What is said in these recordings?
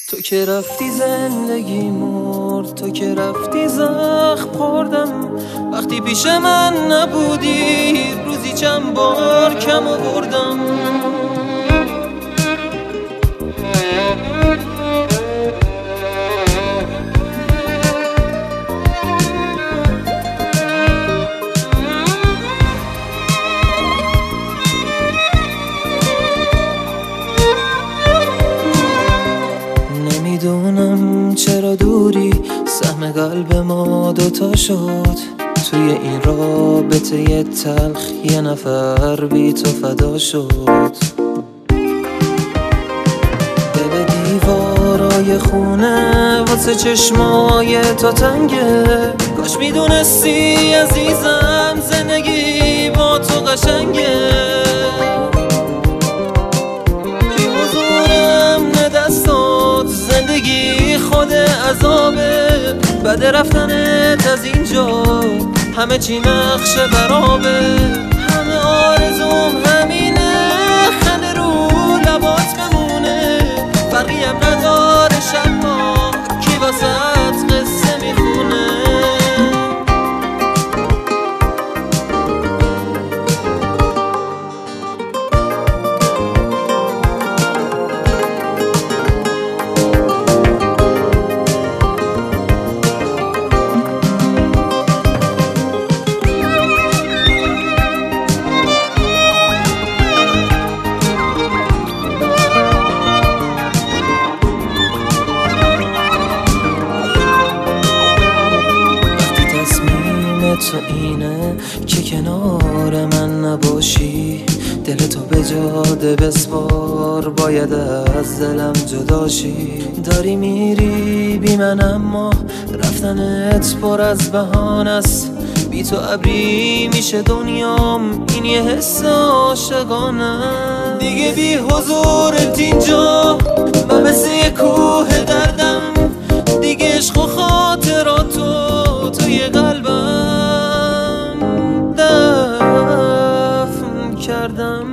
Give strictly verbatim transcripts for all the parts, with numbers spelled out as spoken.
تو که رفتی زندگی مرد، تو که رفتی زخم خوردم. وقتی پیش من نبودی روزی چند بار کم آوردم. نمیدونم چرا دوری سهم قلب ما دوتا شد. توی این رابطه تلخ یه نفر بی تو فدا شد. به دیوارای خونه واسه چشمای تو تنگه. کاش میدونستی عزیزم زندگی با تو قشنگه. بی حضورم نه دستات زندگی خود عذابه. بعد رفتنت از اینجا همه چی نقش برابه. همه آرزوم همینه خنده رو لبات بمونه. فرقی هم نداره شب ما کی واسه قصه میخونه. تو اینه که کنار من نباشی. دل تو به جاده بسپار باید از دلم جداشی. داری میری بی من اما رفتنت پر از بهانه است. بی تو ابری میشه دنیام این یه حس عاشقانه. دیگه بی حضورت اینجا من مثل یه کوه دردم. دیگه عشق و خاطراتو توی قلبم کردم.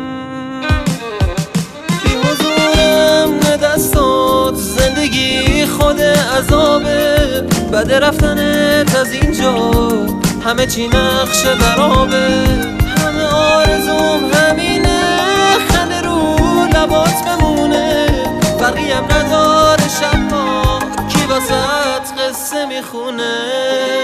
بی حضورم نه دستات زندگی خود عذابه. بعد رفتنت از اینجا همه چی نقش برابه. همه آرزوم همینه خنده رو لبات بمونه. فرقی هم نداره شب ما کی واسه قصه میخونه.